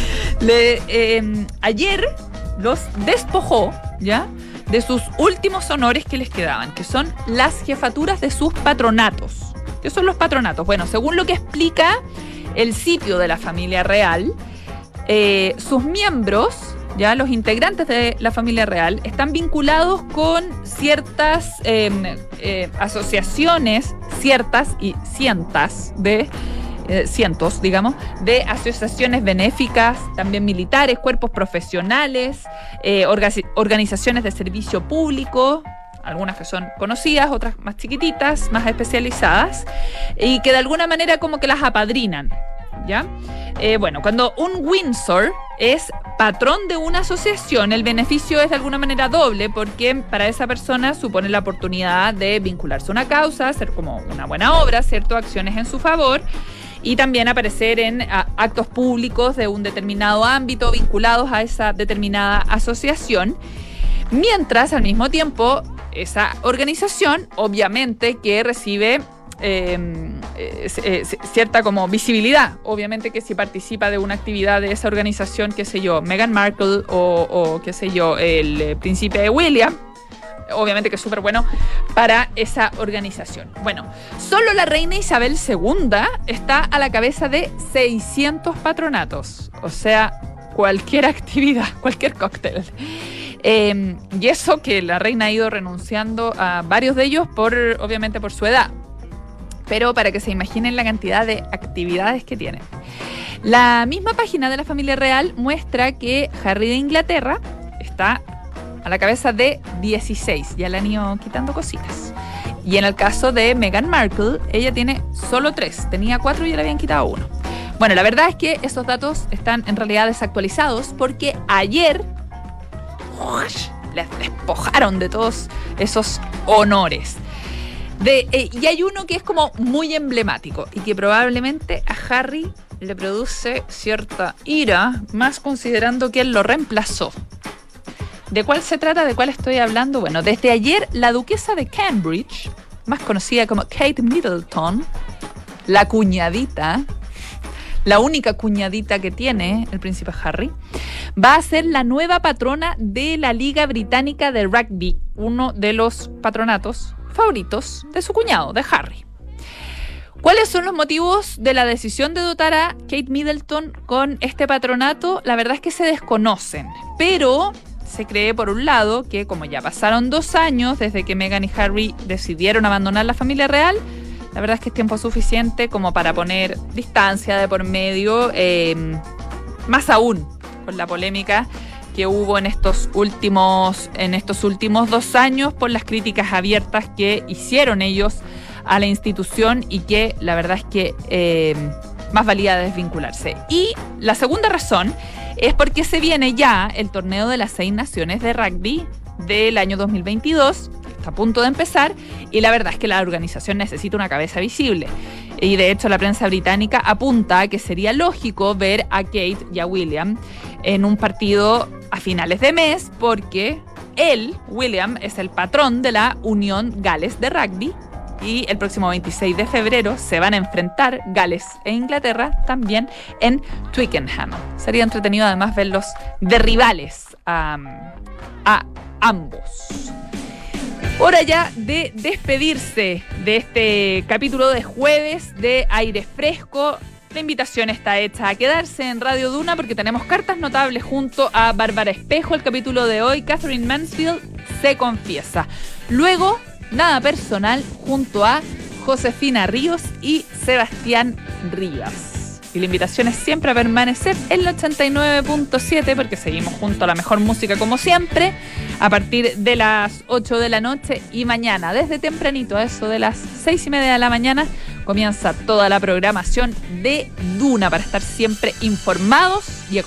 Le, eh, ayer los despojó, ¿ya?, de sus últimos honores que les quedaban, que son las jefaturas de sus patronatos. ¿Qué son los patronatos? Bueno, según lo que explica el sitio de la familia real, eh, sus miembros, ya los integrantes de la familia real, están vinculados con ciertas eh, eh, asociaciones, ciertas y cientas de eh, cientos, digamos, de asociaciones benéficas, también militares, cuerpos profesionales, eh, orga- organizaciones de servicio público, algunas que son conocidas, otras más chiquititas, más especializadas, y que de alguna manera como que las apadrinan, ¿ya? Eh, bueno, cuando un Windsor es patrón de una asociación, el beneficio es de alguna manera doble, porque para esa persona supone la oportunidad de vincularse a una causa, hacer como una buena obra, ¿cierto?, acciones en su favor, y también aparecer en a, actos públicos de un determinado ámbito vinculados a esa determinada asociación, mientras al mismo tiempo esa organización obviamente que recibe Eh, eh, eh, cierta como visibilidad, obviamente que si participa de una actividad de esa organización, qué sé yo, Meghan Markle o, o qué sé yo, el eh, príncipe William, obviamente que es súper bueno para esa organización. Bueno, solo la reina Isabel segunda está a la cabeza de seiscientos patronatos, o sea, cualquier actividad, cualquier cóctel. Eh, y eso que la reina ha ido renunciando a varios de ellos por, obviamente, por su edad. Pero para que se imaginen la cantidad de actividades que tiene. La misma página de la familia real muestra que Harry de Inglaterra está a la cabeza de dieciséis. Ya le han ido quitando cositas. Y en el caso de Meghan Markle, ella tiene solo tres. Tenía cuatro y ya le habían quitado uno. Bueno, la verdad es que esos datos están en realidad desactualizados porque ayer les despojaron de todos esos honores. De, eh, y hay uno que es como muy emblemático y que probablemente a Harry le produce cierta ira, más considerando que él lo reemplazó. ¿De cuál se trata? ¿De cuál estoy hablando? Bueno, desde ayer la duquesa de Cambridge, más conocida como Kate Middleton, la cuñadita, la única cuñadita que tiene el príncipe Harry, va a ser la nueva patrona de la Liga Británica de Rugby, uno de los patronatos favoritos de su cuñado, de Harry. ¿Cuáles son los motivos de la decisión de dotar a Kate Middleton con este patronato? La verdad es que se desconocen, pero se cree por un lado que como ya pasaron dos años desde que Meghan y Harry decidieron abandonar la familia real, la verdad es que es tiempo suficiente como para poner distancia de por medio, eh, más aún con la polémica que hubo en estos últimos en estos últimos dos años por las críticas abiertas que hicieron ellos a la institución y que la verdad es que eh, más valía desvincularse. Y la segunda razón es porque se viene ya el torneo de las seis naciones de rugby del año dos mil veintidós, que está a punto de empezar, y la verdad es que la organización necesita una cabeza visible. Y de hecho la prensa británica apunta a que sería lógico ver a Kate y a William en un partido a finales de mes, porque él, William, es el patrón de la Unión Gales de Rugby y el próximo veintiséis de febrero se van a enfrentar Gales e Inglaterra también en Twickenham. Sería entretenido además verlos de rivales um, a ambos. Hora ya de despedirse de este capítulo de jueves de Aire Fresco. La invitación está hecha a quedarse en Radio Duna porque tenemos cartas notables junto a Bárbara Espejo. El capítulo de hoy, Catherine Mansfield se confiesa. Luego, Nada Personal junto a Josefina Ríos y Sebastián Rivas. Y la invitación es siempre a permanecer en el ochenta y nueve punto siete porque seguimos junto a la mejor música como siempre a partir de las ocho de la noche y mañana desde tempranito a eso de las seis y media de la mañana comienza toda la programación de Duna para estar siempre informados y